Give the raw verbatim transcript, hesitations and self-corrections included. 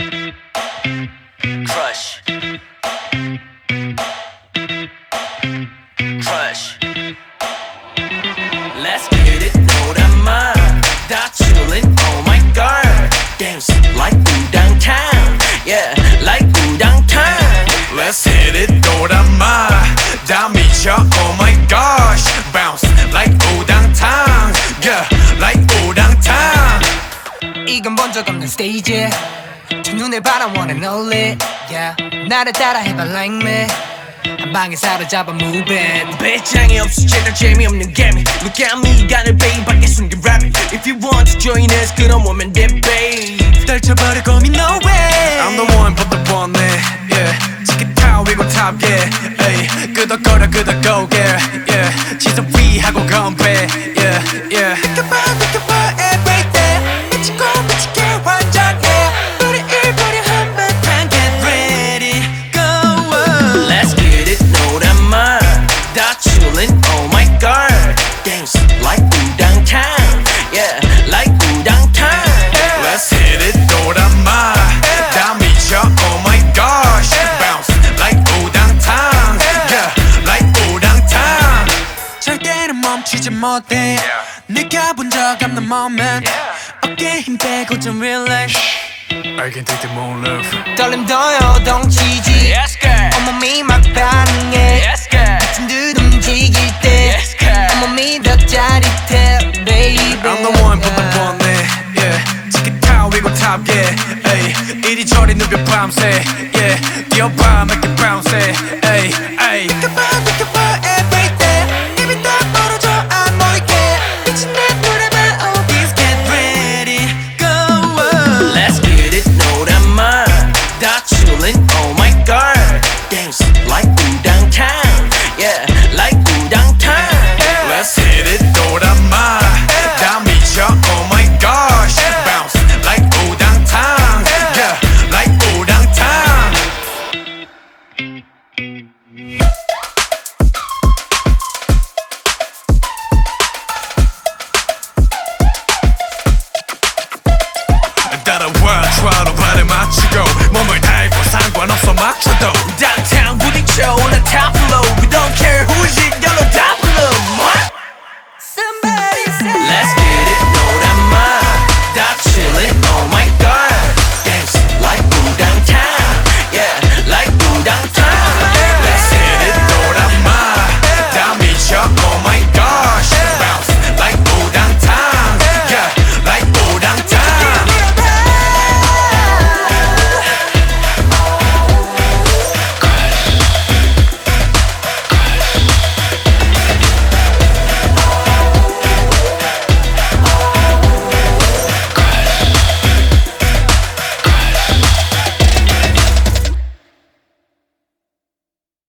Crush. Crush. Let's get it, know that mind. That chillin', oh my god. Dance like ooh downtown. Yeah, like ooh downtown. Let's hit it, know that mind. That 미쳐, oh my gosh. Bounce like ooh downtown. Yeah, like ooh downtown. 이건 본 적 없는 스테이지 첫눈에 바라 wanna know it yeah. 나를 따라 해봐 like me 한 방에 사로잡아 move it 배짱이 없어 제대로 재미없는 게임 Look at me 간을 베이 밖에 숨긴 rapping If you want to join us 그럼 오면 돼 babe 떨쳐버릴 고민 no way I'm the one but the one yeah. 치킨 타워 위고 top yeah. Ay, 끄덕거려 끄덕고 yeah. yeah. 지속 위하고 건배 yeah. yeah. 느껴봐 느껴봐 everyday 미치고 미치게 완전해 우리 일부러 한바탕 get ready go Let's get it know that mind That chillin' oh my god Dance like ooh downtown Yeah like ooh downtown Let's hit it know that mind 다 미쳐 oh my gosh Bounce like ooh downtown Yeah like ooh downtown 절대로 멈추지 못해 네가 본 적 없는 moment 어깨에 힘 빼고 좀 relax I can take the moon love 떨림 더 요동치지 Yes girl 온몸이 막 반응해 Yes girl 같은 듯 움직일 때 Yes girl 온몸이 더 짜릿해 baby I'm the one but the one yeah. 치킨 타워 위고 top yeah. Ay, 이리저리 누벼 밤새 yeah. 뛰어봐 make it bounce ay, ay. 느껴봐